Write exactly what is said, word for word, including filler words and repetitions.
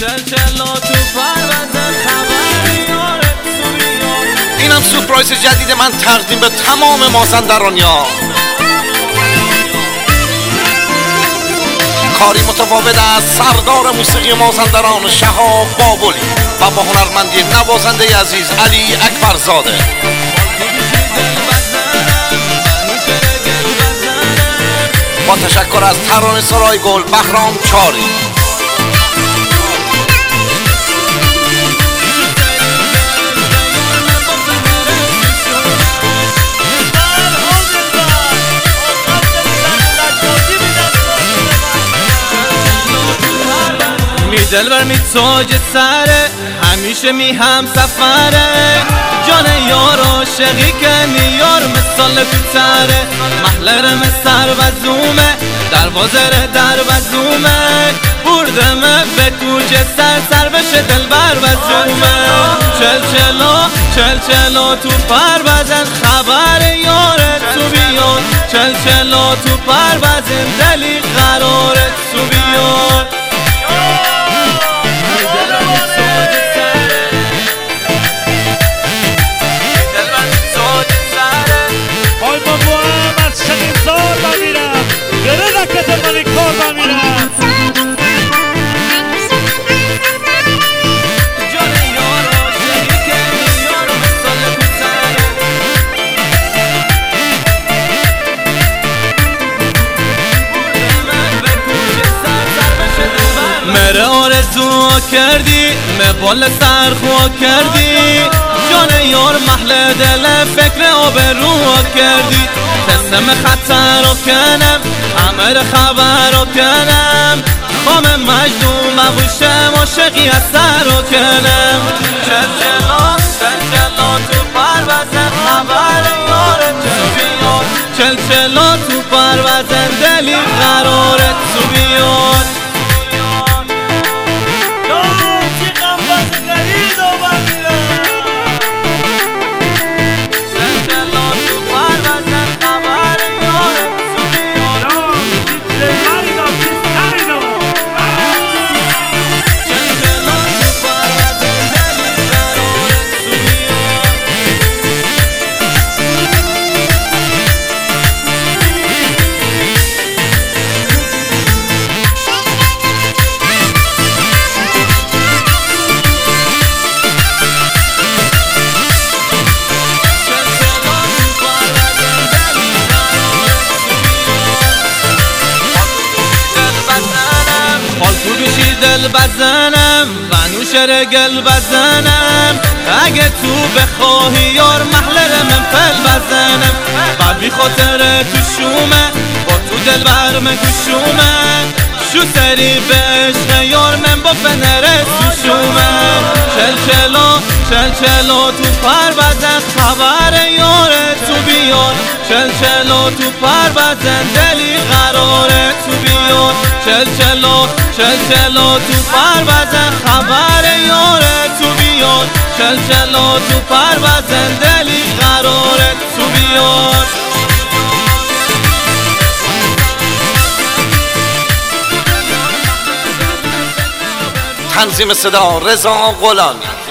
اینم سورپرایز جدید من تقدیم به تمام مازندرانیا. کاری متفاوت از سردار موسیقی مازندران شهاب بابلی و با هنرمندی نوازنده عزیز علی اکبرزاده. با تشکر از ترانه سرای گل بهرام چاری. می دلبر می تاج سره همیشه می هم سفره جان یار عاشقی کنی یار مثال کوتره محلره مثر و زومه دروازه ره در و زومه بردمه به کوچه سر سر بشه دلبر و زومه چل چلا چل چلا تو پر بزن خبر یارت تو بیاد چل چلا تو پر بزن دلی قرارت تو بیاد. مره آرزو کردی مبال سرخوا کردی جان یار محل دل فکر آبرو کردی تسم خطر رو کنم امر خبر رو کنم خام مجنون مبوشم عاشقی اثر رو کنم چل چلا چل چلا تو پر بزن خبر یارت تو بیاد چل چلا تو پر بزن دلی قرارت تو بیاد. دل بزنم و نوشر گل بزنم اگه تو بخواهی یار محلر من پل بزنم و بی خاطر تو شومه با تو دل بر من کشومه شو سری به عشق یار من با فنره تو شومه چل چلا چل چلا تو پر بزن خبر یاره تو بیاد چل چلا تو پر بزن دلی قراره تو بیاد چل چلا چل چلا تو پر بزن خبر یاره تو بیاد چل چلا تو پر بزن دلی قراره تو بیاد. تنظیم صدا رضا غلامی.